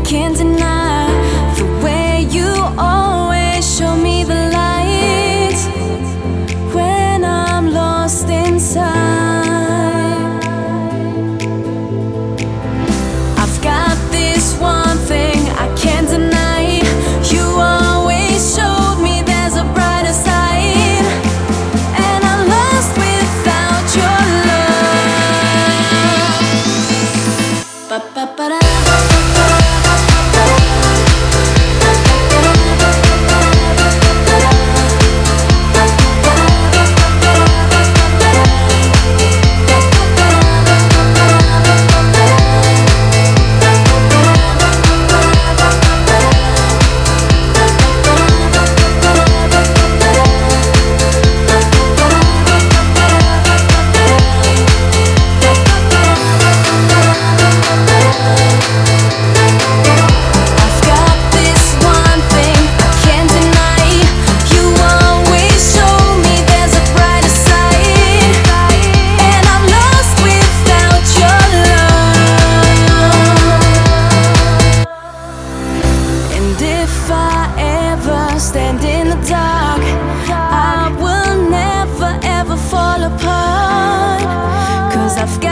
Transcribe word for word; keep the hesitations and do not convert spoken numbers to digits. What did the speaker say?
can't deny the way you always show me the light when I'm lost inside. I've got this one thing I can't deny. You always showed me there's a brighter side, and I'm lost without your love. Ba-ba-ba-da. Stand in the dark, I will never ever fall apart, 'cause I've got